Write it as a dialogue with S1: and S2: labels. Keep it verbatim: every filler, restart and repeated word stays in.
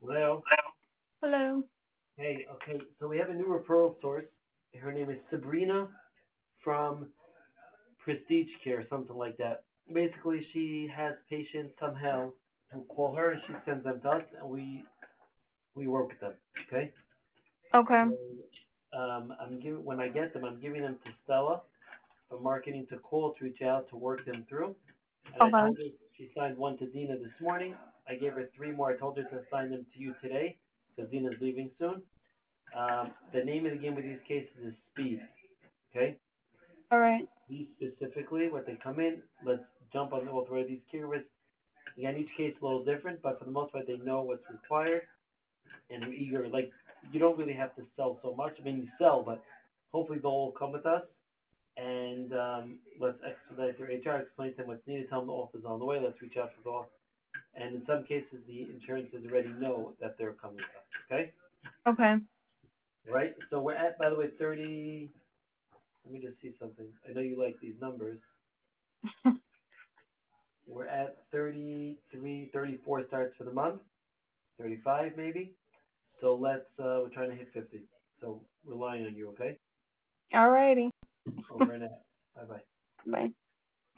S1: Hello.
S2: Hello.
S1: Hey, okay, so we have a new referral source. Her name is Sabrina from Prestige Care, something like that. Basically, she has patients somehow who call her and she sends them to us and we we work with them. Okay?
S2: Okay.
S1: So um, I'm giving when I get them, I'm giving them to Stella for marketing to call to reach out to work them through. And I
S2: Okay.
S1: told her she signed one to Dina this morning. I gave her three more. I told her to assign them to you today because Dina's leaving soon. Um, the name of the game with these cases is speed. Okay?
S2: All right.
S1: These specifically, when they come in, let's jump on all three of these keywords. Again, each case is a little different, but for the most part, they know what's required and they're eager. Like, you don't really have to sell so much. I mean, you sell, but hopefully they'll all come with us. And um, let's expedite their H R, explain to them what's needed, tell them the offer's on the way, let's reach out for the offer. And in some cases, the insurances already know that they're coming with us. Okay?
S2: Okay.
S1: Right? So we're at, by the way, thirty. Let me just see something. I know you like these numbers. We're at thirty-three, thirty-four starts for the month, thirty-five maybe. So let's, uh, we're trying to hit fifty. So relying on you, okay?
S2: All righty.
S1: Over and out. Bye bye.
S2: Bye.